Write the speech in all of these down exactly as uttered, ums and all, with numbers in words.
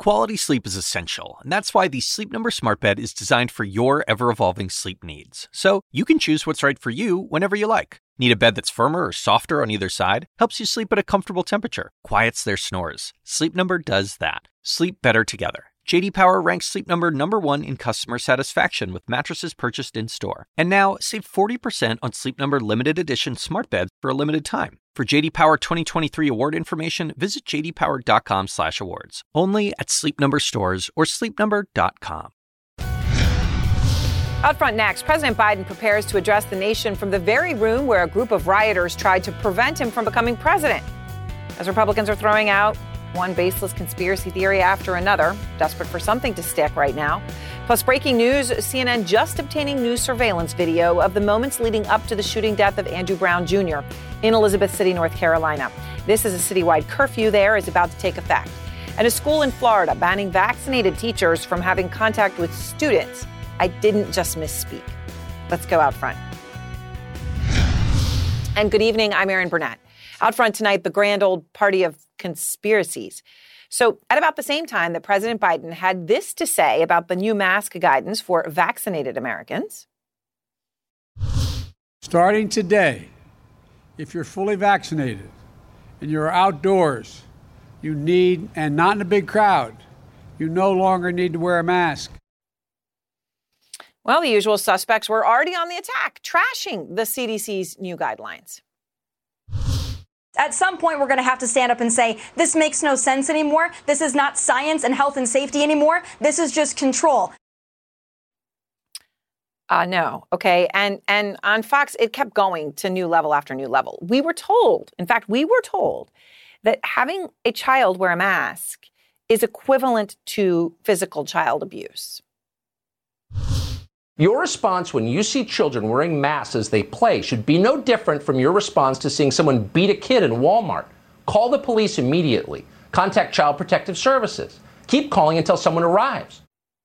Quality sleep is essential, and that's why the Sleep Number Smart Bed is designed for your ever-evolving sleep needs. So you can choose what's right for you whenever you like. Need a bed that's firmer or softer on either side? Helps you sleep at a comfortable temperature. Quiets their snores. Sleep Number does that. Sleep better together. J D Power ranks Sleep Number number one in customer satisfaction with mattresses purchased in-store. And now, save forty percent on Sleep Number limited edition smart beds for a limited time. For J D Power twenty twenty-three award information, visit j d power dot com slash awards. Only at Sleep Number stores or sleep number dot com. Out front next, President Biden prepares to address the nation from the very room where a group of rioters tried to prevent him from becoming president. As Republicans are throwing out one baseless conspiracy theory after another, desperate for something to stick right now. Plus, breaking news, C N N just obtaining new surveillance video of the moments leading up to the shooting death of Andrew Brown Junior in Elizabeth City, North Carolina. This is a citywide curfew there is about to take effect. And a school in Florida banning vaccinated teachers from having contact with students. I didn't just misspeak. Let's go out front. And good evening, I'm Erin Burnett. Out front tonight, the grand old party of conspiracies. So at about the same time that President Biden had this to say about the new mask guidance for vaccinated Americans. Starting today, if you're fully vaccinated and you're outdoors, you need, and not in a big crowd, you no longer need to wear a mask. Well, the usual suspects were already on the attack, trashing the C D C's new guidelines. At some point, we're going to have to stand up and say, this makes no sense anymore. This is not science and health and safety anymore. This is just control. Uh, no. OK. And and on Fox, it kept going to new level after new level. We were told, in fact, we were told that having a child wear a mask is equivalent to physical child abuse. Your response when you see children wearing masks as they play should be no different from your response to seeing someone beat a kid in Walmart. Call the police immediately. Contact Child Protective Services. Keep calling until someone arrives.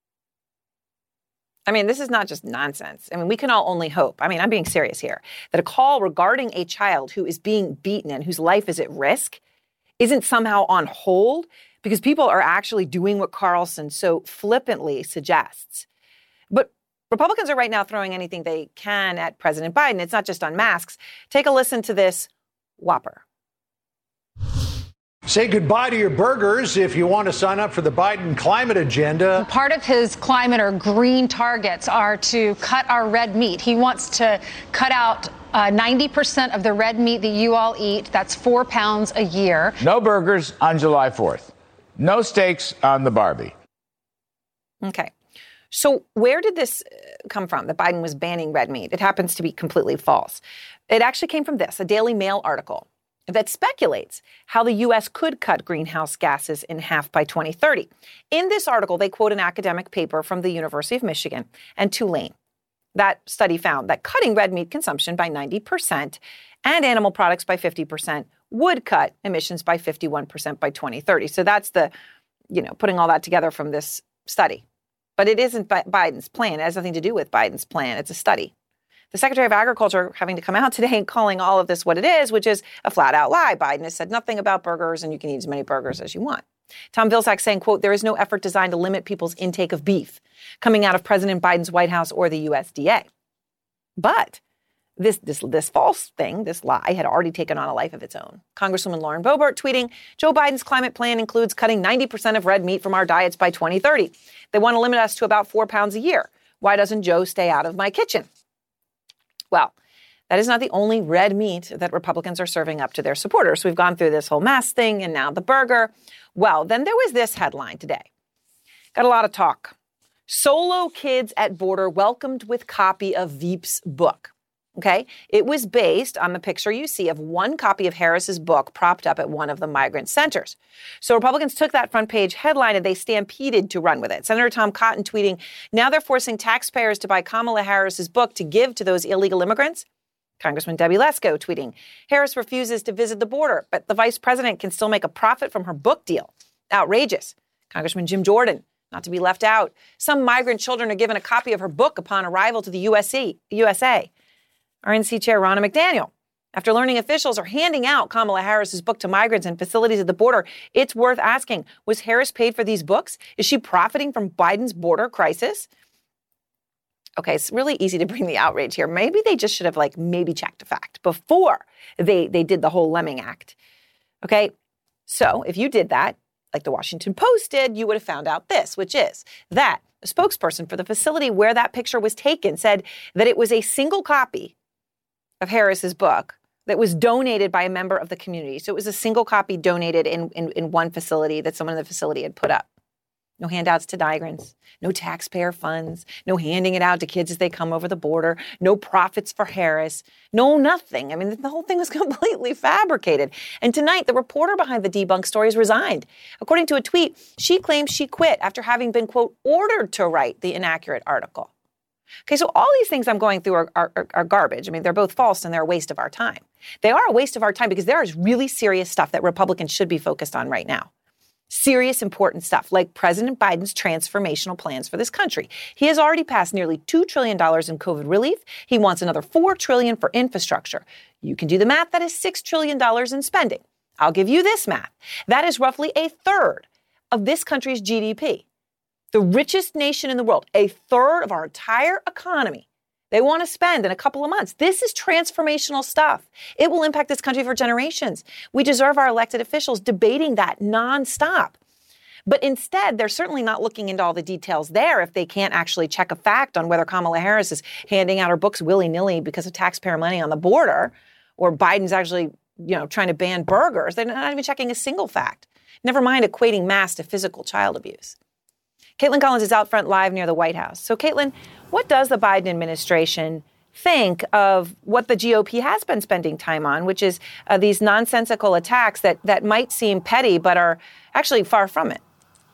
I mean, this is not just nonsense. I mean, we can all only hope, I mean, I'm being serious here, that a call regarding a child who is being beaten and whose life is at risk isn't somehow on hold because people are actually doing what Carlson so flippantly suggests. But Republicans are right now throwing anything they can at President Biden. It's not just on masks. Take a listen to this whopper. Say goodbye to your burgers if you want to sign up for the Biden climate agenda. Part of his climate or green targets are to cut our red meat. He wants to cut out uh, ninety percent of the red meat that you all eat. That's four pounds a year. No burgers on July fourth. No steaks on the Barbie. Okay. So where did this come from, that Biden was banning red meat? It happens to be completely false. It actually came from this, a Daily Mail article that speculates how the U S could cut greenhouse gases in half by twenty thirty. In this article, they quote an academic paper from the University of Michigan and Tulane. That study found that cutting red meat consumption by ninety percent and animal products by fifty percent would cut emissions by fifty-one percent by twenty thirty. So that's the, you know, putting all that together from this study. But it isn't Biden's plan. It has nothing to do with Biden's plan. It's a study. The Secretary of Agriculture having to come out today and calling all of this what it is, which is a flat out lie. Biden has said nothing about burgers and you can eat as many burgers as you want. Tom Vilsack saying, quote, there is no effort designed to limit people's intake of beef coming out of President Biden's White House or the U S D A. But this, this, this false thing, this lie, had already taken on a life of its own. Congresswoman Lauren Boebert tweeting, Joe Biden's climate plan includes cutting ninety percent of red meat from our diets by twenty thirty. They want to limit us to about four pounds a year. Why doesn't Joe stay out of my kitchen? Well, that is not the only red meat that Republicans are serving up to their supporters. We've gone through this whole mask thing and now the burger. Well, then there was this headline today. Got a lot of talk. Solo kids at border welcomed with copy of Veep's book. Okay, it was based on the picture you see of one copy of Harris's book propped up at one of the migrant centers. So Republicans took that front page headline and they stampeded to run with it. Senator Tom Cotton tweeting, now they're forcing taxpayers to buy Kamala Harris's book to give to those illegal immigrants. Congressman Debbie Lesko tweeting, Harris refuses to visit the border, but the vice president can still make a profit from her book deal. Outrageous. Congressman Jim Jordan, not to be left out. Some migrant children are given a copy of her book upon arrival to the U S A. R N C Chair Ronna McDaniel. After learning officials are handing out Kamala Harris's book to migrants in facilities at the border, it's worth asking, was Harris paid for these books? Is she profiting from Biden's border crisis? Okay, it's really easy to bring the outrage here. Maybe they just should have, like, maybe checked a fact before they, they did the whole Lemming Act. Okay, so if you did that, like the Washington Post did, you would have found out this, which is that a spokesperson for the facility where that picture was taken said that it was a single copy of Harris's book that was donated by a member of the community. So it was a single copy donated in, in, in one facility that someone in the facility had put up. No handouts to migrants, no taxpayer funds, no handing it out to kids as they come over the border, no profits for Harris, no nothing. I mean, the whole thing was completely fabricated. And tonight, the reporter behind the debunked story has resigned. According to a tweet, she claims she quit after having been, quote, ordered to write the inaccurate article. Okay, so all these things I'm going through are, are, are garbage. I mean, they're both false and they're a waste of our time. They are a waste of our time because there is really serious stuff that Republicans should be focused on right now. Serious, important stuff like President Biden's transformational plans for this country. He has already passed nearly two trillion dollars in COVID relief. He wants another four trillion dollars for infrastructure. You can do the math. That is six trillion dollars in spending. I'll give you this math. That is roughly a third of this country's G D P. The richest nation in the world, a third of our entire economy, they want to spend in a couple of months. This is transformational stuff. It will impact this country for generations. We deserve our elected officials debating that nonstop. But instead, they're certainly not looking into all the details there if they can't actually check a fact on whether Kamala Harris is handing out her books willy-nilly because of taxpayer money on the border, or Biden's actually, you know, trying to ban burgers. They're not even checking a single fact. Never mind equating mass to physical child abuse. Caitlin Collins is out front live near the White House. So, Caitlin, what does the Biden administration think of what the G O P has been spending time on, which is uh, these nonsensical attacks that, that might seem petty but are actually far from it?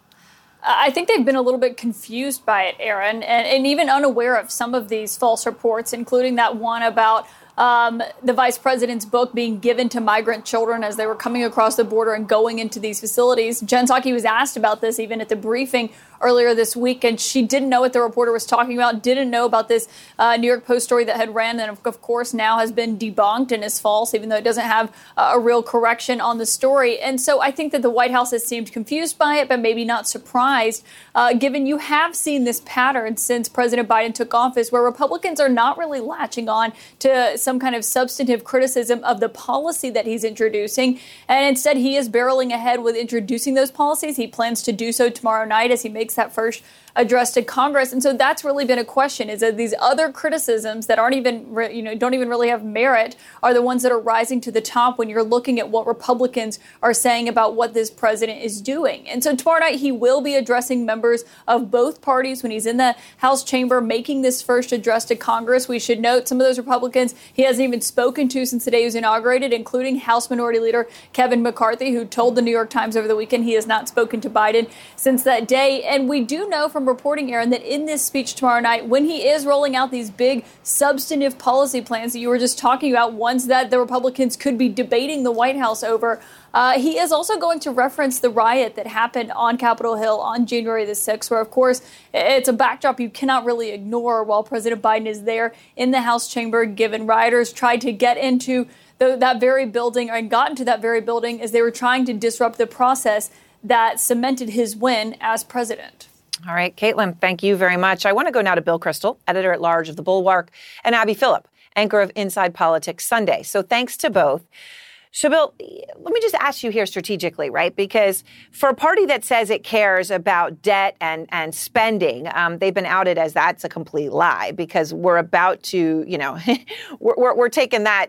I think they've been a little bit confused by it, Aaron, and, and even unaware of some of these false reports, including that one about Um, the vice president's book being given to migrant children as they were coming across the border and going into these facilities. Jen Psaki was asked about this even at the briefing earlier this week, and she didn't know what the reporter was talking about, didn't know about this uh, New York Post story that had ran and, of course, now has been debunked and is false, even though it doesn't have uh, a real correction on the story. And so I think that the White House has seemed confused by it, but maybe not surprised, uh, given you have seen this pattern since President Biden took office, where Republicans are not really latching on to some kind of substantive criticism of the policy that he's introducing. And instead, he is barreling ahead with introducing those policies. He plans to do so tomorrow night as he makes that first address to Congress. And so that's really been a question, is that these other criticisms that aren't even, you know, don't even really have merit are the ones that are rising to the top when you're looking at what Republicans are saying about what this president is doing. And so tomorrow night, he will be addressing members of both parties when he's in the House chamber making this first address to Congress. We should note some of those Republicans he hasn't even spoken to since the day he was inaugurated, including House Minority Leader Kevin McCarthy, who told the New York Times over the weekend he has not spoken to Biden since that day. And we do know from reporting, Aaron, that in this speech tomorrow night, when he is rolling out these big substantive policy plans that you were just talking about, ones that the Republicans could be debating the White House over, uh, he is also going to reference the riot that happened on Capitol Hill on January the sixth, where, of course, it's a backdrop you cannot really ignore while President Biden is there in the House chamber, given rioters tried to get into the, that very building and got into that very building as they were trying to disrupt the process that cemented his win as president. All right, Caitlin, thank you very much. I want to go now to Bill Kristol, editor-at-large of The Bulwark, and Abby Phillip, anchor of Inside Politics Sunday. So thanks to both. So, Bill, let me just ask you here strategically, right? Because for a party that says it cares about debt and, and spending, um, they've been outed as that's a complete lie, because we're about to, you know, we're, we're, we're taking that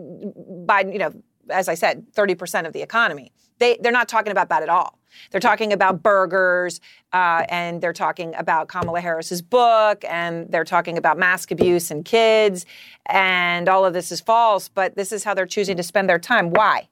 by, you know, as I said, thirty percent of the economy. They, they're not talking about that at all. They're talking about burgers, uh, and they're talking about Kamala Harris's book, and they're talking about mask abuse and kids, and all of this is false, but this is how they're choosing to spend their time. Why?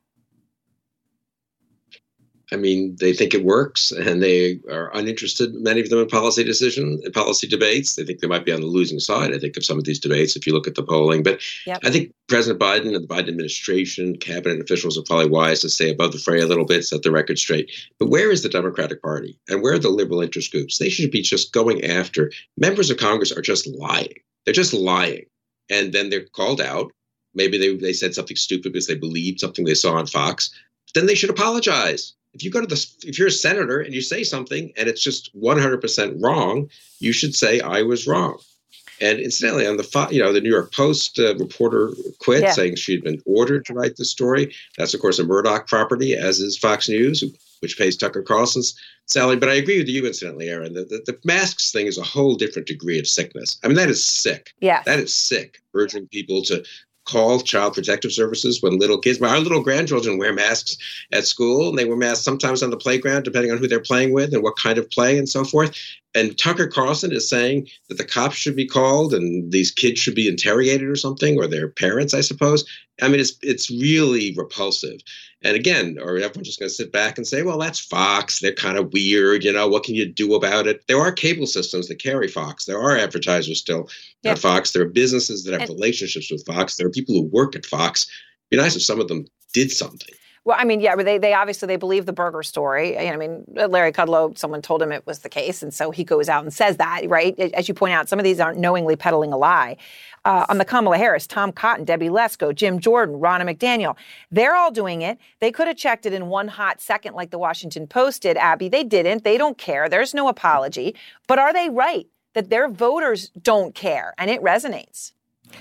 I mean, they think it works, and they are uninterested, many of them, in policy decisions, in policy debates. They think they might be on the losing side, I think, of some of these debates, if you look at the polling. But yep. I think President Biden and the Biden administration, cabinet officials are probably wise to stay above the fray a little bit, set the record straight. But where is the Democratic Party? And where are the liberal interest groups? They should be just going after. Members of Congress are just lying. They're just lying. And then they're called out. maybe they, they said something stupid because they believed something they saw on Fox, then they should apologize. If you go to the, if you're a senator and you say something and it's just one hundred percent wrong, you should say, I was wrong. And incidentally, on the, you know, the New York Post uh, reporter quit, yeah. saying she'd been ordered to write the story. That's, of course, a Murdoch property, as is Fox News, which pays Tucker Carlson's salary. But I agree with you, incidentally, Aaron, that the, the masks thing is a whole different degree of sickness. I mean, that is sick. Yeah, that is sick, urging people to call Child Protective Services when little kids, our little grandchildren wear masks at school, and they wear masks sometimes on the playground, depending on who they're playing with and what kind of play and so forth. And Tucker Carlson is saying that the cops should be called and these kids should be interrogated or something, or their parents, I suppose. I mean, it's it's really repulsive. And again, or everyone's just going to sit back and say, well, that's Fox. They're kind of weird. You know, what can you do about it? There are cable systems that carry Fox. There are advertisers still yeah. at Fox. There are businesses that have and- relationships with Fox. There are people who work at Fox. It'd be nice if some of them did something. Well, I mean, yeah, they they obviously they believe the Berger story. I mean, Larry Kudlow, someone told him it was the case, and so he goes out and says that, right? As you point out, some of these aren't knowingly peddling a lie. Uh, on the Kamala Harris, Tom Cotton, Debbie Lesko, Jim Jordan, Ronna McDaniel, they're all doing it. They could have checked it in one hot second like the Washington Post did, Abby. They didn't. They don't care. There's no apology. But are they right that their voters don't care? And it resonates.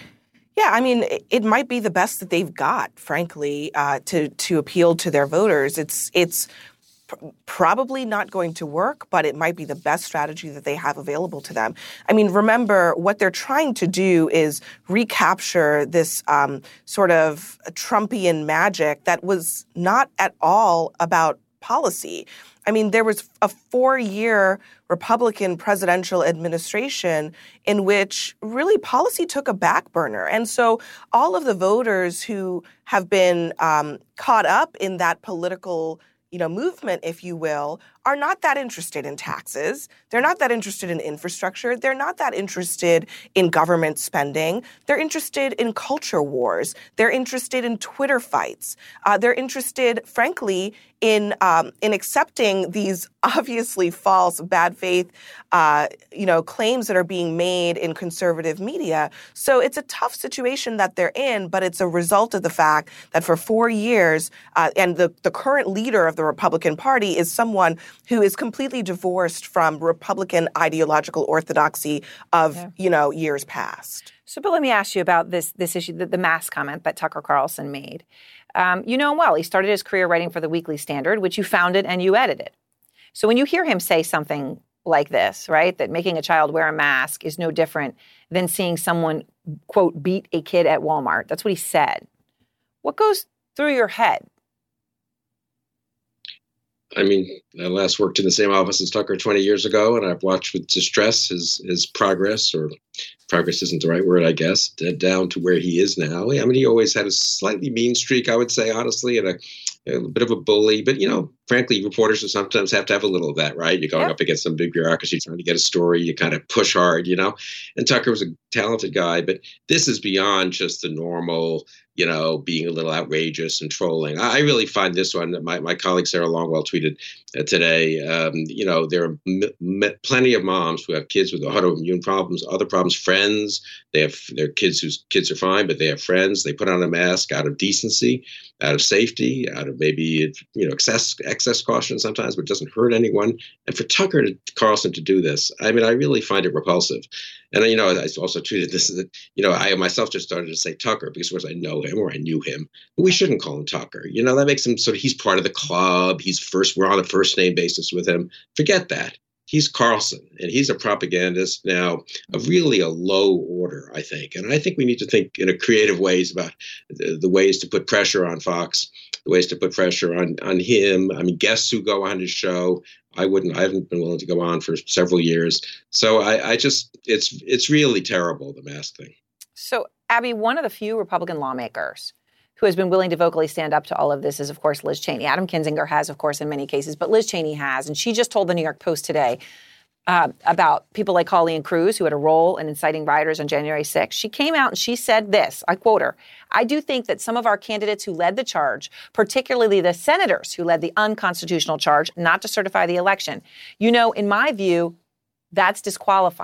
Yeah, I mean, it might be the best that they've got, frankly, uh, to to appeal to their voters. It's it's pr- probably not going to work, but it might be the best strategy that they have available to them. I mean, remember, what they're trying to do is recapture this um, sort of Trumpian magic that was not at all about policy. I mean, there was a four-year Republican presidential administration in which really policy took a back burner. And so all of the voters who have been um, caught up in that political, you know, movement, if you will, are not that interested in taxes. They're not that interested in infrastructure. They're not that interested in government spending. They're interested in culture wars. They're interested in Twitter fights. Uh, they're interested, frankly, in um, in accepting these obviously false, bad faith, uh, you know, claims that are being made in conservative media. So it's a tough situation that they're in, but it's a result of the fact that for four years, uh, and the, the current leader of the Republican Party is someone who is completely divorced from Republican ideological orthodoxy of, yeah. you know, years past. So, but let me ask you about this this issue, the, the mask comment that Tucker Carlson made. Um, you know him well. He started his career writing for the Weekly Standard, which you founded and you edited. So when you hear him say something like this, right, that making a child wear a mask is no different than seeing someone, quote, beat a kid at Walmart. That's what he said. What goes through your head? I mean, I last worked in the same office as Tucker twenty years ago, and I've watched with distress his his progress, or progress isn't the right word, I guess, down to where he is now. I mean, he always had a slightly mean streak, I would say, honestly, and a, a bit of a bully. But, you know, frankly, reporters will sometimes have to have a little of that, right? You're going yeah. up against some big bureaucracy trying to get a story. You kind of push hard, you know. And Tucker was a talented guy, but this is beyond just the normal, you know, being a little outrageous and trolling. I really find this one, my, my colleague Sarah Longwell tweeted uh, today, um, you know, there are m- m- plenty of moms who have kids with autoimmune problems, other problems, friends. They have their kids whose kids are fine, but they have friends. They put on a mask out of decency, out of safety, out of maybe, you know, excess excess caution sometimes, but it doesn't hurt anyone. And for Tucker to, Carlson to do this, I mean, I really find it repulsive. And, you know, I also tweeted this, that, you know, I myself just started to say Tucker because, of course, I know him or I knew him. But we shouldn't call him Tucker. You know, that makes him sort of, he's part of the club. He's first, we're on a first name basis with him. Forget that. He's Carlson, and he's a propagandist now of really a low order, I think. And I think we need to think in a creative ways about the, the ways to put pressure on Fox, the ways to put pressure on, on him. I mean, guests who go on his show, I wouldn't, I haven't been willing to go on for several years. So I, I just, it's it's really terrible, the mask thing. So, Abby, one of the few Republican lawmakers who has been willing to vocally stand up to all of this is, of course, Liz Cheney. Adam Kinzinger has, of course, in many cases, but Liz Cheney has. And she just told the New York Post today uh, about people like Colleen Cruz, who had a role in inciting rioters on January sixth. She came out and she said this, I quote her, "I do think that some of our candidates who led the charge, particularly the senators who led the unconstitutional charge not to certify the election, you know, in my view, that's disqualifying.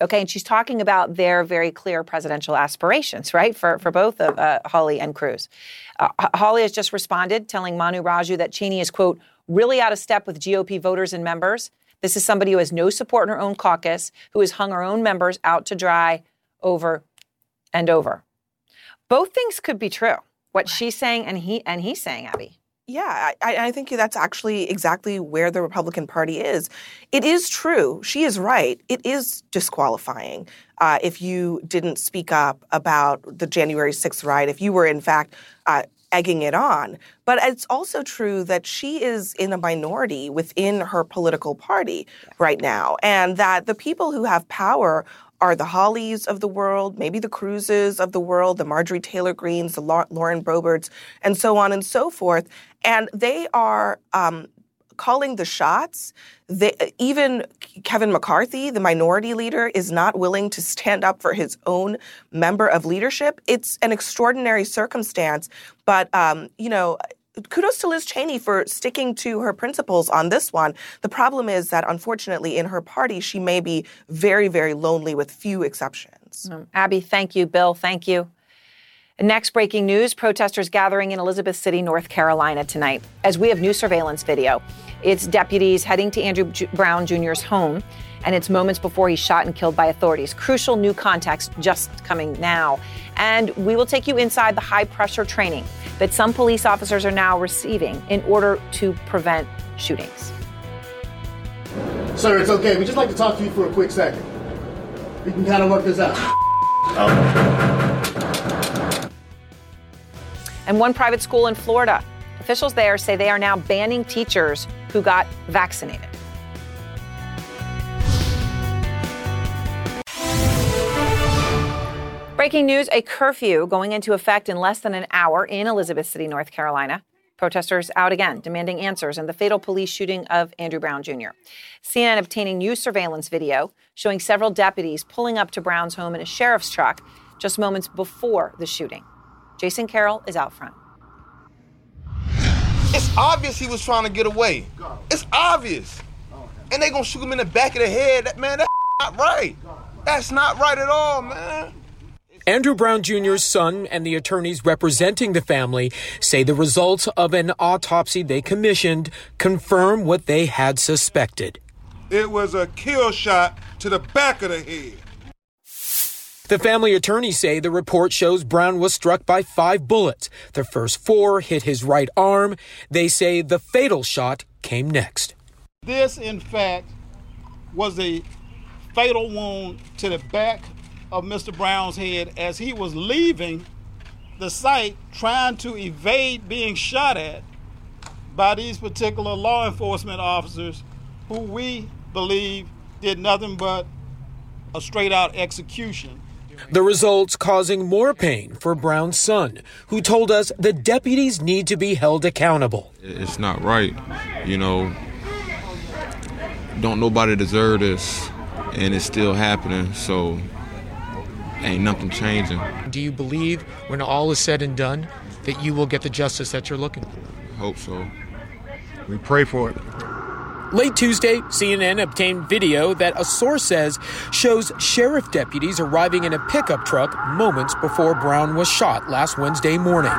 Okay, and she's talking about their very clear presidential aspirations, right, for, for both of uh, Hawley and Cruz. Uh, Hawley has just responded, telling Manu Raju that Cheney is, quote, really out of step with G O P voters and members. This is somebody who has no support in her own caucus, who has hung her own members out to dry over and over. Both things could be true, what she's saying and he and he's saying, Abby. Yeah, I, I think that's actually exactly where the Republican Party is. It is true. She is right. It is disqualifying uh, if you didn't speak up about the January sixth riot, if you were, in fact, uh, egging it on. But it's also true that she is in a minority within her political party right now, and that the people who have power are the Hawleys of the world, maybe the Cruzes of the world, the Marjorie Taylor Greenes, the Lauren Boeberts, and so on and so forth. And they are um, calling the shots. They, even Kevin McCarthy, the minority leader, is not willing to stand up for his own member of leadership. It's an extraordinary circumstance. But, um, you know, kudos to Liz Cheney for sticking to her principles on this one. The problem is that, unfortunately, in her party, she may be very, very lonely with few exceptions. Um, Abby, thank you. Bill, thank you. Next breaking news, protesters gathering in Elizabeth City, North Carolina tonight. As we have new surveillance video, it's deputies heading to Andrew J- Brown Junior's home, and it's moments before he's shot and killed by authorities. Crucial new context just coming now. And we will take you inside the high-pressure training that some police officers are now receiving in order to prevent shootings. Sir, it's okay. We'd just like to talk to you for a quick second. We can kind of work this out. Oh. And one private school in Florida, officials there say they are now banning teachers who got vaccinated. Breaking news, a curfew going into effect in less than an hour in Elizabeth City, North Carolina. Protesters out again, demanding answers in the fatal police shooting of Andrew Brown Junior C N N obtaining new surveillance video showing several deputies pulling up to Brown's home in a sheriff's truck just moments before the shooting. Jason Carroll is out front. It's obvious he was trying to get away. It's obvious. And they gonna shoot him in the back of the head. That, man, that's not right. That's not right at all, man. Andrew Brown Junior's son and the attorneys representing the family say the results of an autopsy they commissioned confirm what they had suspected. It was a kill shot to the back of the head. The family attorneys say the report shows Brown was struck by five bullets. The first four hit his right arm. They say the fatal shot came next. This, in fact, was a fatal wound to the back of Mister Brown's head as he was leaving the site trying to evade being shot at by these particular law enforcement officers who we believe did nothing but a straight-out execution. The results causing more pain for Brown's son, who told us the deputies need to be held accountable. It's not right. You know, don't nobody deserve this, and it's still happening, so ain't nothing changing. Do you believe when all is said and done that you will get the justice that you're looking for? Hope so. We pray for it. Late Tuesday, C N N obtained video that a source says shows sheriff deputies arriving in a pickup truck moments before Brown was shot last Wednesday morning.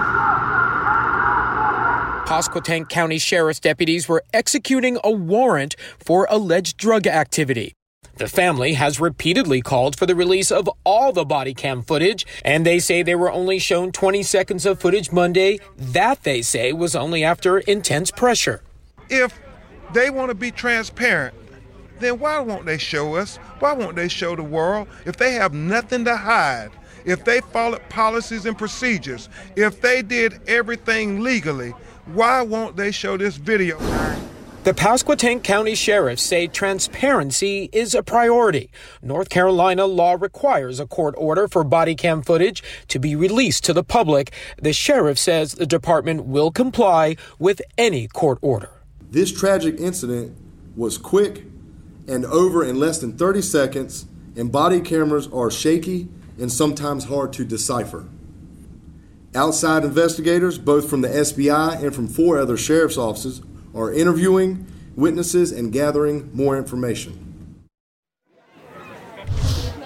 Pasquotank County Sheriff's deputies were executing a warrant for alleged drug activity. The family has repeatedly called for the release of all the body cam footage, and they say they were only shown twenty seconds of footage Monday. That, they say, was only after intense pressure. If they want to be transparent, then why won't they show us? Why won't they show the world? If they have nothing to hide, if they followed policies and procedures, if they did everything legally, why won't they show this video? The Pasquotank County sheriffs say transparency is a priority. North Carolina law requires a court order for body cam footage to be released to the public. The sheriff says the department will comply with any court order. This tragic incident was quick and over in less than thirty seconds, and body cameras are shaky and sometimes hard to decipher. Outside investigators, both from the S B I and from four other sheriff's offices, are interviewing witnesses and gathering more information.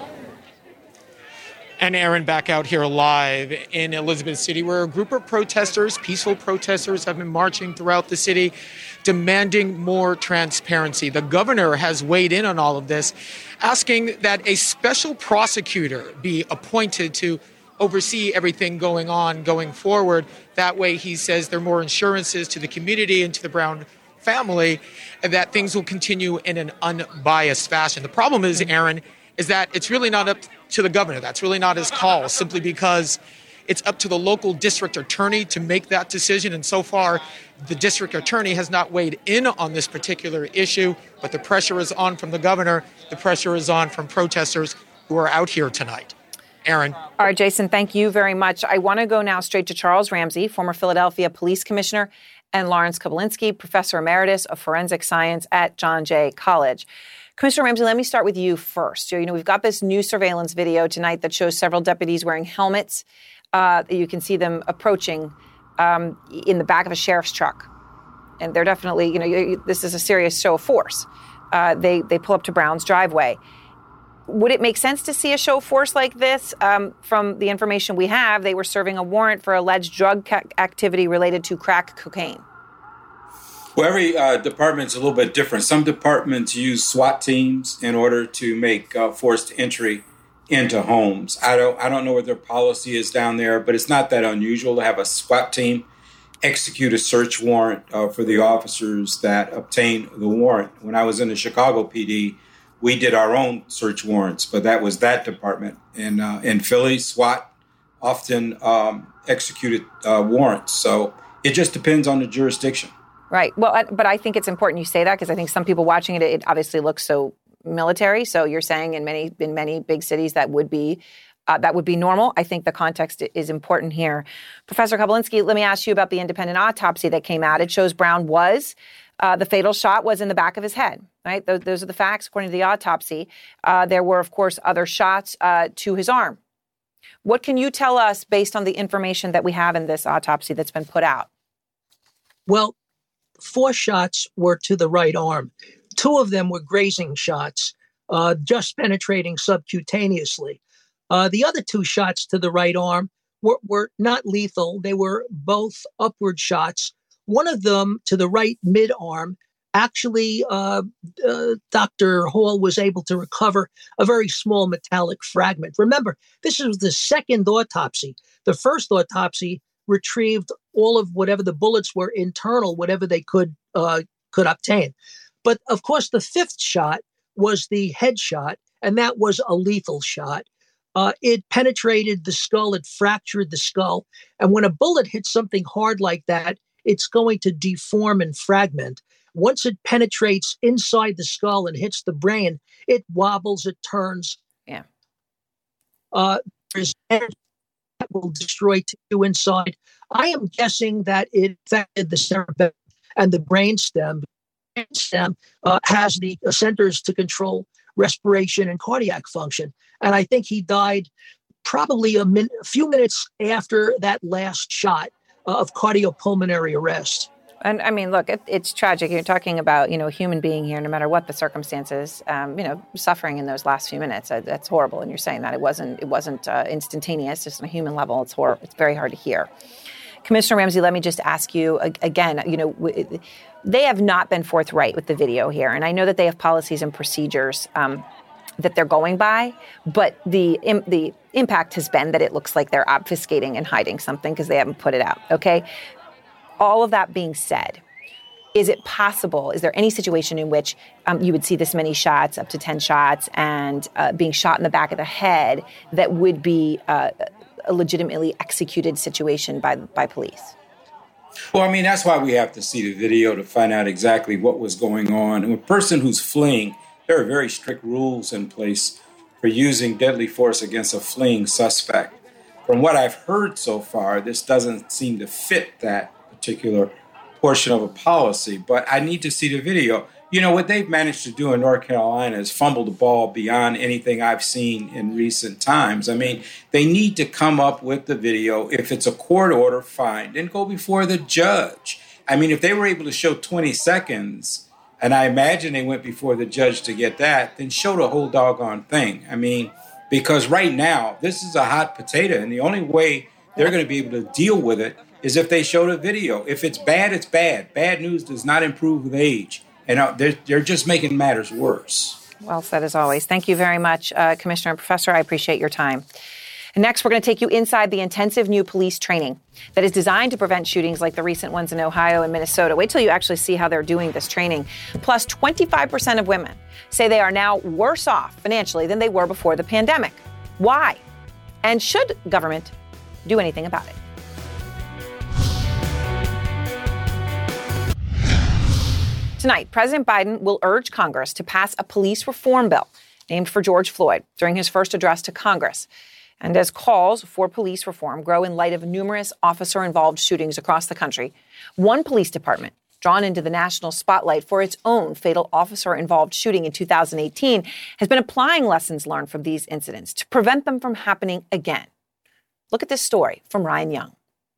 And Aaron, back out here live in Elizabeth City, where a group of protesters, peaceful protesters, have been marching throughout the city, demanding more transparency. The governor has weighed in on all of this, asking that a special prosecutor be appointed to oversee everything going on going forward. That way, he says, there are more assurances to the community and to the Brown family that things will continue in an unbiased fashion. The problem is, Aaron, is that it's really not up to the governor. That's really not his call, simply because it's up to the local district attorney to make that decision. And so far, the district attorney has not weighed in on this particular issue, but the pressure is on from the governor. The pressure is on from protesters who are out here tonight. Aaron. All right, Jason, thank you very much. I want to go now straight to Charles Ramsey, former Philadelphia police commissioner, and Lawrence Kobylinski, professor emeritus of forensic science at John Jay College. Commissioner Ramsey, let me start with you first. You know, we've got this new surveillance video tonight that shows several deputies wearing helmets. Uh, you can see them approaching um, in the back of a sheriff's truck. And they're definitely, you know, you, this is a serious show of force. Uh, they, they pull up to Brown's driveway. Would it make sense to see a show of force like this? Um, from the information we have, they were serving a warrant for alleged drug ca- activity related to crack cocaine. Well, every uh, department's a little bit different. Some departments use SWAT teams in order to make uh, forced entry into homes. I don't, I don't know what their policy is down there, but it's not that unusual to have a SWAT team execute a search warrant uh, for the officers that obtain the warrant. When I was in the Chicago P D, we did our own search warrants, but that was that department. And uh, in Philly, SWAT often um, executed uh, warrants. So it just depends on the jurisdiction. Right. Well, but I think it's important you say that because I think some people watching it, it obviously looks so military. So you're saying in many in many big cities that would be uh, that would be normal. I think the context is important here. Professor Kobylinski, let me ask you about the independent autopsy that came out. It shows Brown was uh, the fatal shot was in the back of his head. Right. Those, those are the facts according to the autopsy. Uh, there were, of course, other shots uh, to his arm. What can you tell us based on the information that we have in this autopsy that's been put out? Well, four shots were to the right arm. Two of them were grazing shots, uh, just penetrating subcutaneously. Uh, the other two shots to the right arm were, were not lethal. They were both upward shots. One of them to the right mid-arm, actually, uh, uh, Doctor Hall was able to recover a very small metallic fragment. Remember, this was the second autopsy. The first autopsy retrieved all of whatever the bullets were internal, whatever they could uh, could obtain. But of course, the fifth shot was the head shot, and that was a lethal shot. Uh, it penetrated the skull, it fractured the skull. And when a bullet hits something hard like that, it's going to deform and fragment. Once it penetrates inside the skull and hits the brain, it wobbles, it turns. Yeah. Uh, there's that will destroy tissue inside. I am guessing that it affected the cerebellum and the brainstem. The brainstem uh, has the uh, centers to control respiration and cardiac function. And I think he died probably a, min- a few minutes after that last shot uh, of cardiopulmonary arrest. And I mean, look, it, it's tragic. You're talking about, you know, a human being here, no matter what the circumstances, um, you know, suffering in those last few minutes. Uh, that's horrible. And you're saying that it wasn't, it wasn't uh, instantaneous, just on a human level. It's horrible. It's very hard to hear. Commissioner Ramsey, let me just ask you again, you know, w- they have not been forthright with the video here. And I know that they have policies and procedures um, that they're going by, but the im- the impact has been that it looks like they're obfuscating and hiding something because they haven't put it out. Okay. All of that being said, is it possible, is there any situation in which um, you would see this many shots, up to ten shots, and uh, being shot in the back of the head that would be uh, a legitimately executed situation by by police? Well, I mean, that's why we have to see the video to find out exactly what was going on. And a person who's fleeing, there are very strict rules in place for using deadly force against a fleeing suspect. From what I've heard so far, this doesn't seem to fit that particular portion of a policy, but I need to see the video. You know, what they've managed to do in North Carolina is fumble the ball beyond anything I've seen in recent times. I mean, they need to come up with the video. If it's a court order, fine, then go before the judge. I mean, if they were able to show twenty seconds, and I imagine they went before the judge to get that, then show the whole doggone thing. I mean, Because right now, this is a hot potato, and the only way they're going to be able to deal with it is if they show the video. If it's bad, it's bad. Bad news does not improve with age. And uh, they're, they're just making matters worse. Well said, as always. Thank you very much, uh, Commissioner and Professor. I appreciate your time. And next, we're going to take you inside the intensive new police training that is designed to prevent shootings like the recent ones in Ohio and Minnesota. Wait till you actually see how they're doing this training. Plus, twenty-five percent of women say they are now worse off financially than they were before the pandemic. Why? And should government do anything about it? Tonight, President Biden will urge Congress to pass a police reform bill named for George Floyd during his first address to Congress. And as calls for police reform grow in light of numerous officer-involved shootings across the country, one police department drawn into the national spotlight for its own fatal officer-involved shooting in two thousand eighteen has been applying lessons learned from these incidents to prevent them from happening again. Look at this story from Ryan Young.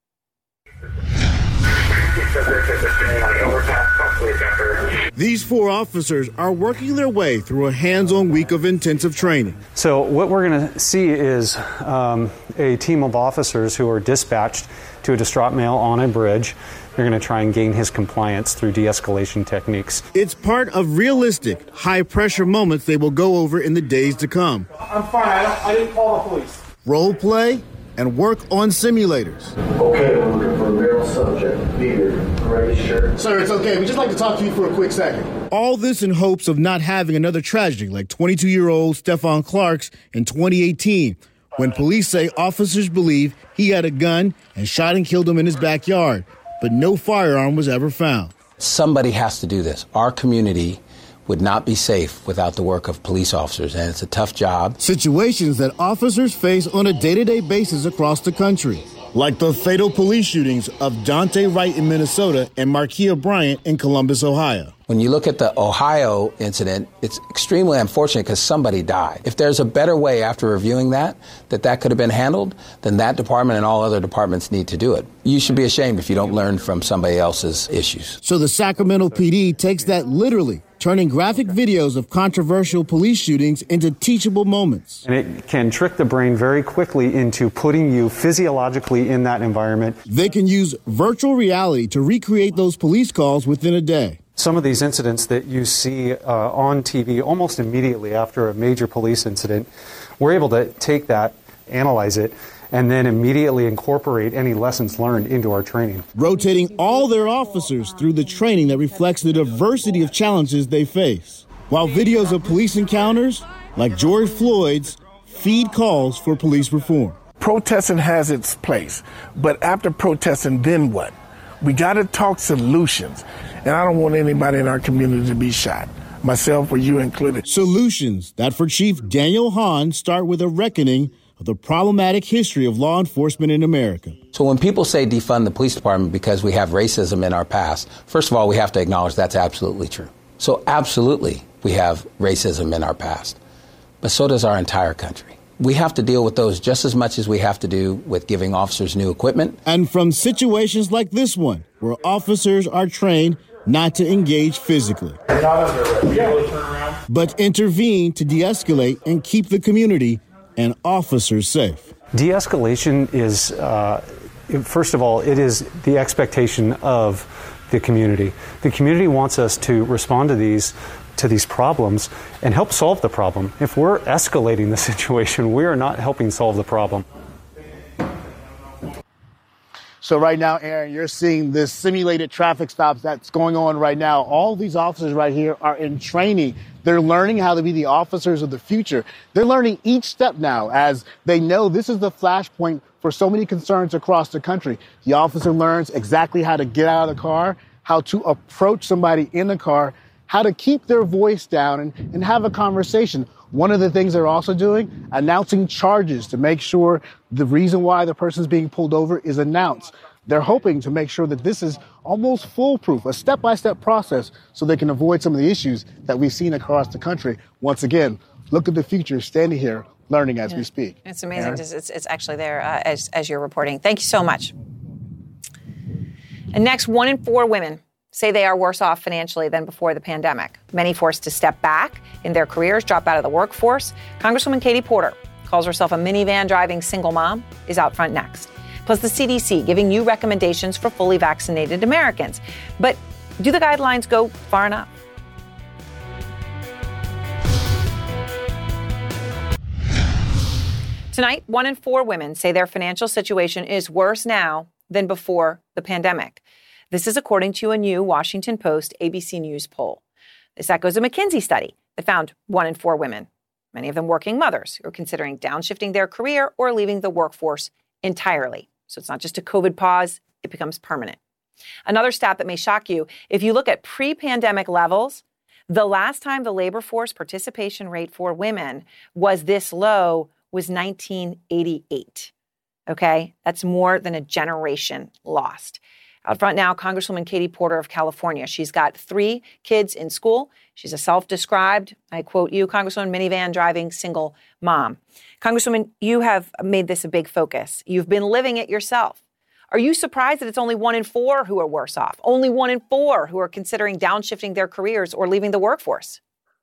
These four officers are working their way through a hands-on week of intensive training. So what we're going to see is um, a team of officers who are dispatched to a distraught male on a bridge. They're going to try and gain his compliance through de-escalation techniques. It's part of realistic, high-pressure moments they will go over in the days to come. I'm fine. I, don't, I didn't call the police. Role play and work on simulators. Okay, we're looking for a male subject. Beard, gray shirt. Sir, it's okay. We'd just like to talk to you for a quick second. All this in hopes of not having another tragedy like twenty-two-year-old Stephon Clark's in twenty eighteen, when police say officers believe he had a gun and shot and killed him in his backyard, but no firearm was ever found. Somebody has to do this. Our community would not be safe without the work of police officers, and it's a tough job. Situations that officers face on a day-to-day basis across the country, like the fatal police shootings of Dante Wright in Minnesota and Markia Bryant in Columbus, Ohio. When you look at the Ohio incident, it's extremely unfortunate because somebody died. If there's a better way after reviewing that, that that could have been handled, then that department and all other departments need to do it. You should be ashamed if you don't learn from somebody else's issues. So the Sacramento P D takes that literally, turning graphic videos of controversial police shootings into teachable moments. And it can trick the brain very quickly into putting you physiologically in that environment. They can use virtual reality to recreate those police calls within a day. Some of these incidents that you see uh, on T V almost immediately after a major police incident, we're able to take that, analyze it, and then immediately incorporate any lessons learned into our training. Rotating all their officers through the training that reflects the diversity of challenges they face. While videos of police encounters, like George Floyd's, feed calls for police reform. Protesting has its place, but after protesting, then what? We got to talk solutions, and I don't want anybody in our community to be shot, myself or you included. Solutions that for Chief Daniel Hahn start with a reckoning of the problematic history of law enforcement in America. So when people say defund the police department because we have racism in our past, first of all, we have to acknowledge that's absolutely true. So absolutely, we have racism in our past, but so does our entire country. We have to deal with those just as much as we have to do with giving officers new equipment. And from situations like this one, where officers are trained not to engage physically, but intervene to de-escalate and keep the community and officers safe. De-escalation is, uh, first of all, it is the expectation of the community. The community wants us to respond to these to these problems and help solve the problem. If we're escalating the situation, we are not helping solve the problem. So right now, Aaron, you're seeing this simulated traffic stops that's going on right now. All these officers right here are in training. They're learning how to be the officers of the future. They're learning each step now as they know this is the flashpoint for so many concerns across the country. The officer learns exactly how to get out of the car, how to approach somebody in the car, how to keep their voice down and, and have a conversation. One of the things they're also doing, announcing charges to make sure the reason why the person's being pulled over is announced. They're hoping to make sure that this is almost foolproof, a step-by-step process so they can avoid some of the issues that we've seen across the country. Once again, look at the future, standing here, learning as yeah. we speak. It's amazing. Just, it's, it's actually there uh, as, as you're reporting. Thank you so much. And next, one in four women say they are worse off financially than before the pandemic. Many forced to step back in their careers, drop out of the workforce. Congresswoman Katie Porter calls herself a minivan driving single mom, is out front next. Plus the C D C giving you recommendations for fully vaccinated Americans. But do the guidelines go far enough? Tonight, one in four women say their financial situation is worse now than before the pandemic. This is according to a new Washington Post A B C News poll. This echoes a McKinsey study that found one in four women, many of them working mothers, who are considering downshifting their career or leaving the workforce entirely. So it's not just a COVID pause, it becomes permanent. Another stat that may shock you, if you look at pre-pandemic levels, the last time the labor force participation rate for women was this low was nineteen eighty-eight. Okay, that's more than a generation lost. Out front now, Congresswoman Katie Porter of California. She's got three kids in school. She's a self-described, I quote you, Congresswoman, minivan driving single mom. Congresswoman, you have made this a big focus. You've been living it yourself. Are you surprised that it's only one in four who are worse off? Only one in four who are considering downshifting their careers or leaving the workforce?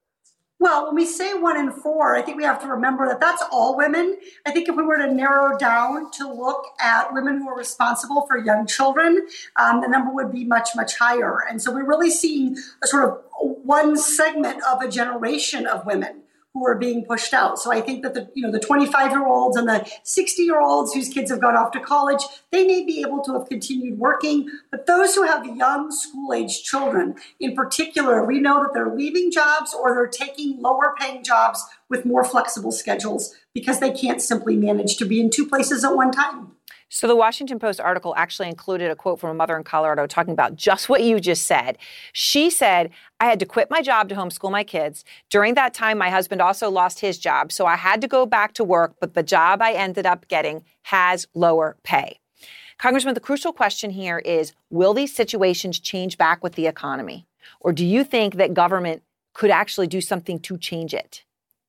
Well, when we say one in four, I think we have to remember that that's all women. I think if we were to narrow down to look at women who are responsible for young children, um, the number would be much, much higher. And so we're really seeing a sort of one segment of a generation of women who are being pushed out. So I think that the, you know, the twenty-five-year-olds and the sixty-year-olds whose kids have gone off to college, they may be able to have continued working. But those who have young school-age children, in particular, we know that they're leaving jobs or they're taking lower-paying jobs with more flexible schedules because they can't simply manage to be in two places at one time. So the Washington Post article actually included a quote from a mother in Colorado talking about just what you just said. She said, I had to quit my job to homeschool my kids. During that time, my husband also lost his job, so I had to go back to work, but the job I ended up getting has lower pay. Congressman, the crucial question here is, will these situations change back with the economy? Or do you think that government could actually do something to change it?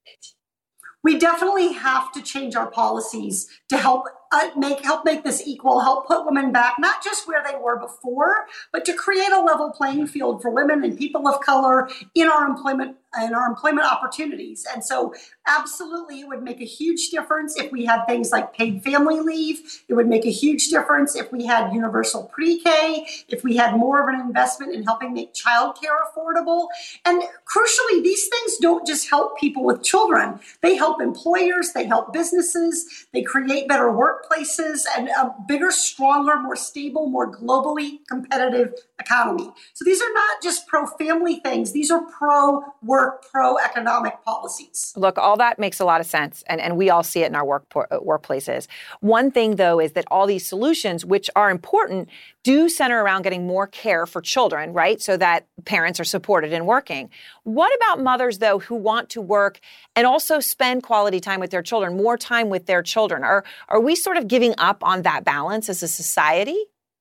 We definitely have to change our policies to help uh, make help make this equal, help put women back, not just where they were before, but to create a level playing field for women and people of color in our employment in our employment opportunities. And so absolutely, it would make a huge difference if we had things like paid family leave. It would make a huge difference if we had universal pre-K, if we had more of an investment in helping make childcare affordable. And crucially, these things don't just help people with children. They help employers, they help businesses, they create better workplaces and a bigger, stronger, more stable, more globally competitive economy. So these are not just pro-family things. These are pro-work, pro-economic policies. Look, all that makes a lot of sense, and, and we all see it in our work workplaces. One thing, though, is that all these solutions, which are important, do center around getting more care for children, right, so that parents are supported in working. What about mothers, though, who want to work and also spend quality time with their children, more time with their children? Are, are we sort of giving up on that balance as a society?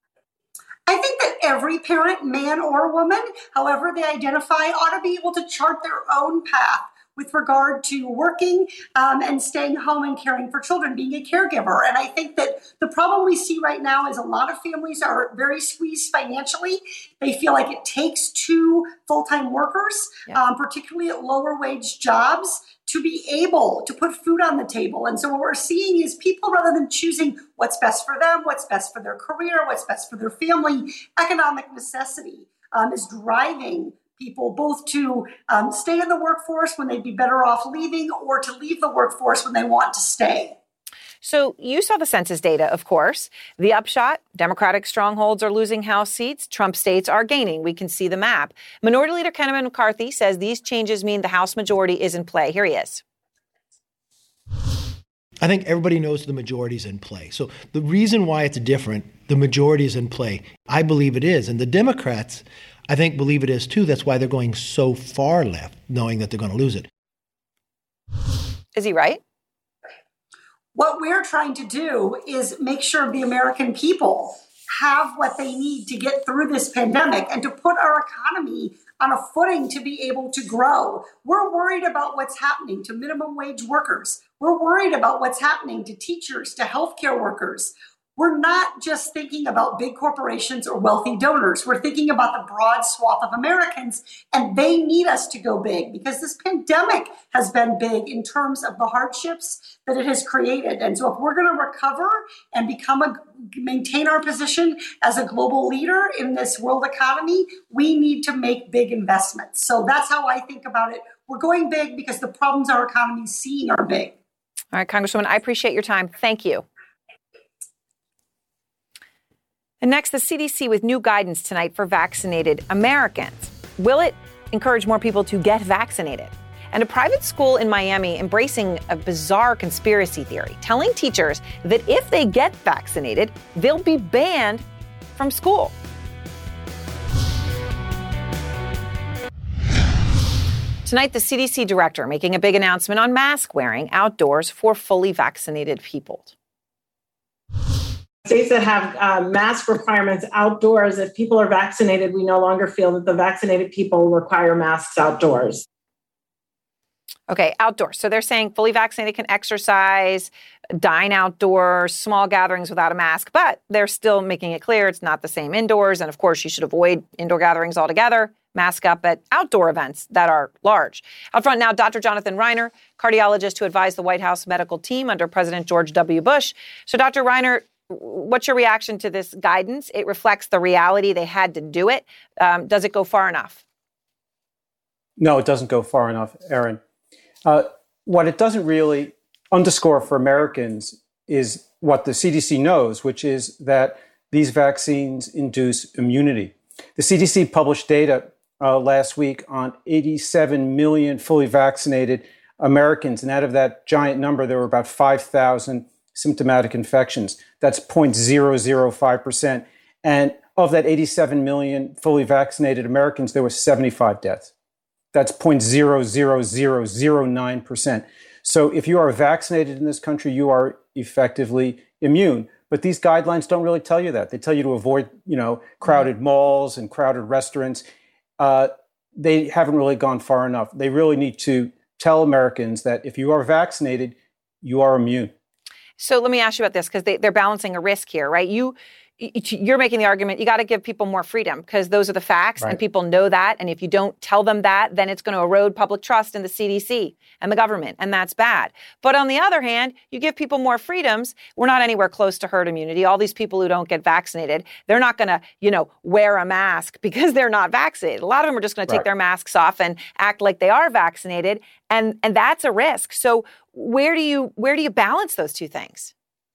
I think that every parent, man or woman, however they identify, ought to be able to chart their own path with regard to working um, and staying home and caring for children, being a caregiver. And I think that the problem we see right now is a lot of families are very squeezed financially. They feel like it takes two full-time workers, yeah. um, particularly at lower wage jobs, to be able to put food on the table. And so what we're seeing is people, rather than choosing what's best for them, what's best for their career, what's best for their family, economic necessity um, is driving people both to um, stay in the workforce when they'd be better off leaving or to leave the workforce when they want to stay. So you saw the census data, of course. The upshot, Democratic strongholds are losing House seats. Trump states are gaining. We can see the map. Minority Leader Kevin McCarthy says these changes mean the House majority is in play. Here he is. I think everybody knows the majority is in play. So the reason why it's different, the majority is in play. I believe it is. And the Democrats, I think, believe it is too. That's why they're going so far left, knowing that they're going to lose it. Is he right? What we're trying to do is make sure the American people have what they need to get through this pandemic and to put our economy on a footing to be able to grow. We're worried about what's happening to minimum wage workers. We're worried about what's happening to teachers, to healthcare workers. we're not just thinking about big corporations or wealthy donors. We're thinking about the broad swath of Americans, and they need us to go big because this pandemic has been big in terms of the hardships that it has created. And so if we're going to recover and become a maintain our position as a global leader in this world economy, we need to make big investments. So that's how I think about it. We're going big because the problems our economy is seeing are big. All right, Congresswoman, I appreciate your time. Thank you. And next, the C D C with new guidance tonight for vaccinated Americans. Will it encourage more people to get vaccinated? And a private school in Miami embracing a bizarre conspiracy theory, telling teachers that if they get vaccinated, they'll be banned from school. Tonight, the C D C director making a big announcement on mask wearing outdoors for fully vaccinated people. States that have uh, mask requirements outdoors, if people are vaccinated, we no longer feel that the vaccinated people require masks outdoors. Okay, outdoors. So they're saying fully vaccinated can exercise, dine outdoors, small gatherings without a mask, but they're still making it clear it's not the same indoors. And of course, you should avoid indoor gatherings altogether. Mask up at outdoor events that are large. Out front now, Doctor Jonathan Reiner, cardiologist who advised the White House medical team under President George W. Bush. So Doctor Reiner, what's your reaction to this guidance? It reflects the reality they had to do it. Um, does it go far enough? No, it doesn't go far enough, Erin. Uh, what it doesn't really underscore for Americans is what the C D C knows, which is that these vaccines induce immunity. The C D C published data uh, last week on eighty-seven million fully vaccinated Americans, and out of that giant number, there were about five thousand symptomatic infections. That's zero point zero zero five percent. And of that eighty-seven million fully vaccinated Americans, there were seventy-five deaths. That's zero point zero zero zero zero nine percent. So if you are vaccinated in this country, you are effectively immune. But these guidelines don't really tell you that. They tell you to avoid, you know, crowded malls and crowded restaurants. Uh, they haven't really gone far enough. They really need to tell Americans that if you are vaccinated, you are immune. So let me ask you about this, because they, they're balancing a risk here, right? You, you're making the argument you got to give people more freedom because those are the facts, right, and people know that. And if you don't tell them that, then it's going to erode public trust in the C D C and the government, and that's bad. But on the other hand, you give people more freedoms. We're not anywhere close to herd immunity. All these people who don't get vaccinated, they're not going to, you know, wear a mask because they're not vaccinated. A lot of them are just going to take right. their masks off and act like they are vaccinated, and and that's a risk. So where do you where do you balance those two things?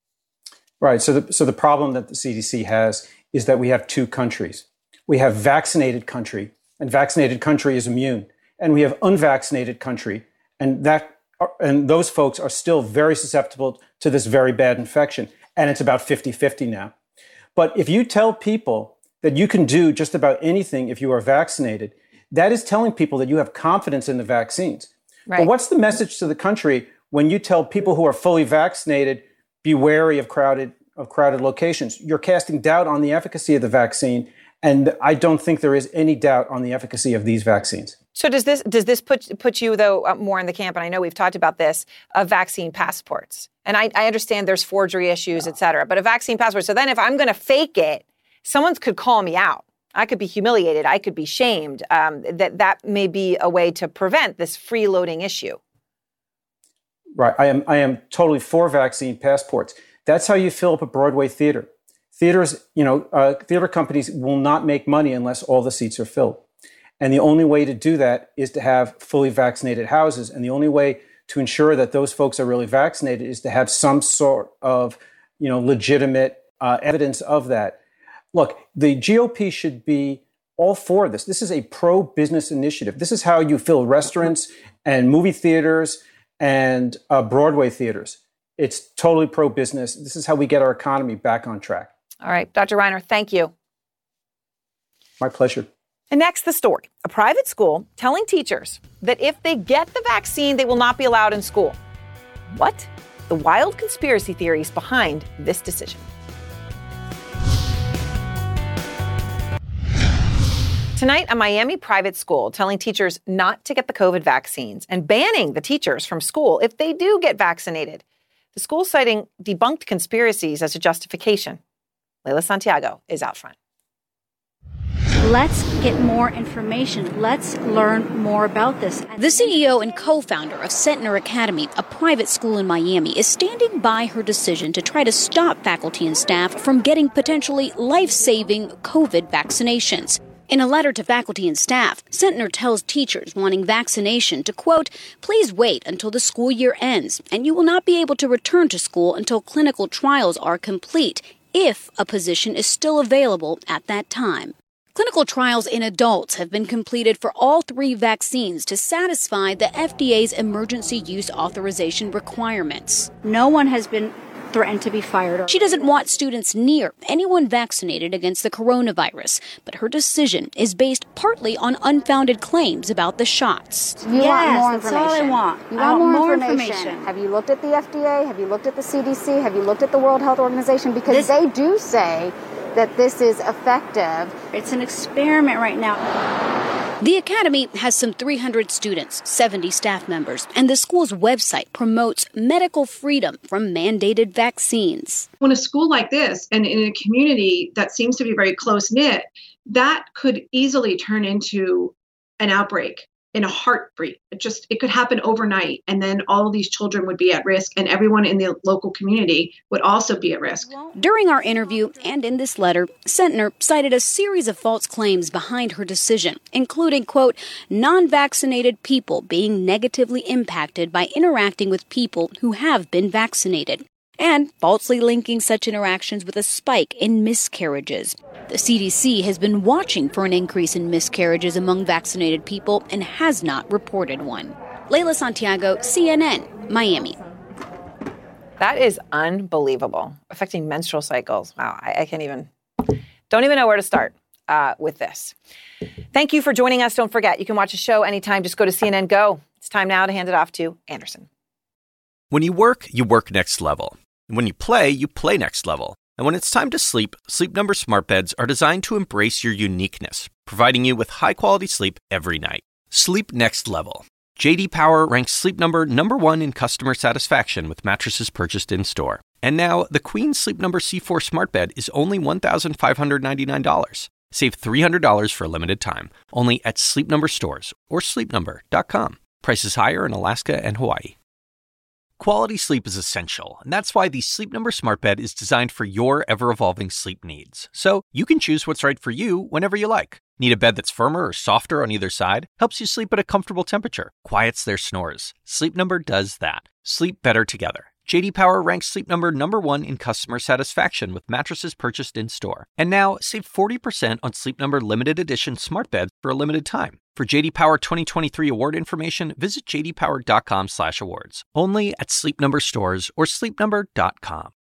Right. So the, so the problem that the C D C has is that we have two countries. We have vaccinated country, and vaccinated country is immune. And we have unvaccinated country, and that and those folks are still very susceptible to this very bad infection. And it's about fifty-fifty now. But if you tell people that you can do just about anything if you are vaccinated, that is telling people that you have confidence in the vaccines. Right. But what's the message to the country when you tell people who are fully vaccinated, be wary of crowded of crowded locations? You're casting doubt on the efficacy of the vaccine, and I don't think there is any doubt on the efficacy of these vaccines. So does this does this put put you though uh, more in the camp? And I know we've talked about this of vaccine passports, and I, I understand there's forgery issues, et cetera. But a vaccine passport. So then, if I'm going to fake it, someone could call me out. I could be humiliated. I could be shamed. Um, that that may be a way to prevent this freeloading issue. Right. I am I am totally for vaccine passports. That's how you fill up a Broadway theater. Theaters, you know, uh, theater companies will not make money unless all the seats are filled. And the only way to do that is to have fully vaccinated houses. And the only way to ensure that those folks are really vaccinated is to have some sort of, you know, legitimate uh, evidence of that. Look, the G O P should be all for this. This is a pro-business initiative. This is how you fill restaurants and movie theaters and uh, Broadway theaters. It's totally pro-business. This is how we get our economy back on track. All right, Doctor Reiner, thank you. My pleasure. And next, the story. A private school telling teachers that if they get the vaccine, they will not be allowed in school. What? The wild conspiracy theories behind this decision. Tonight, a Miami private school telling teachers not to get the COVID vaccines and banning the teachers from school if they do get vaccinated. The school citing debunked conspiracies as a justification. Leila Santiago is out front. Let's get more information. Let's learn more about this. The C E O and co-founder of Centner Academy, a private school in Miami, is standing by her decision to try to stop faculty and staff from getting potentially life-saving COVID vaccinations. In a letter to faculty and staff, Centner tells teachers wanting vaccination to, quote, please wait until the school year ends, and you will not be able to return to school until clinical trials are complete, if a position is still available at that time. Clinical trials in adults have been completed for all three vaccines to satisfy the F D A's emergency use authorization requirements. No one has been threatened to be fired. She doesn't want students near anyone vaccinated against the coronavirus, but her decision is based partly on unfounded claims about the shots. You yes, want more information. That's all I want. You want, want more, more information. information. Have you looked at the F D A? Have you looked at the C D C? Have you looked at the World Health Organization? Because this, they do say that this is effective. It's an experiment right now. The academy has some three hundred students, seventy staff members, and the school's website promotes medical freedom from mandated vaccines. When a school like this, and in a community that seems to be very close-knit, that could easily turn into an outbreak in a heartbeat. It just, it could happen overnight, and then all of these children would be at risk, and everyone in the local community would also be at risk. During our interview and in this letter, Centner cited a series of false claims behind her decision, including, quote, non-vaccinated people being negatively impacted by interacting with people who have been vaccinated, and falsely linking such interactions with a spike in miscarriages. The C D C has been watching for an increase in miscarriages among vaccinated people and has not reported one. Leila Santiago, C N N, Miami. That is unbelievable. Affecting menstrual cycles. Wow, I, I can't even, don't even know where to start uh, with this. Thank you for joining us. Don't forget, you can watch a show anytime. Just go to C N N Go. It's time now to hand it off to Anderson. When you work, you work next level. And when you play, you play next level. And when it's time to sleep, Sleep Number smart beds are designed to embrace your uniqueness, providing you with high-quality sleep every night. Sleep next level. J D Power ranks Sleep Number number one in customer satisfaction with mattresses purchased in-store. And now, the Queen Sleep Number C four smart bed is only one thousand five hundred ninety-nine dollars. Save three hundred dollars for a limited time, only at Sleep Number stores or sleep number dot com. Prices higher in Alaska and Hawaii. Quality sleep is essential, and that's why the Sleep Number smart bed is designed for your ever-evolving sleep needs. So you can choose what's right for you whenever you like. Need a bed that's firmer or softer on either side? Helps you sleep at a comfortable temperature. Quiets their snores. Sleep Number does that. Sleep better together. J D Power ranks Sleep Number number one in customer satisfaction with mattresses purchased in-store. And now, save forty percent on Sleep Number limited edition smart beds for a limited time. For J D Power twenty twenty-three award information, visit j d power dot com slash awards. Only at Sleep Number stores or sleep number dot com.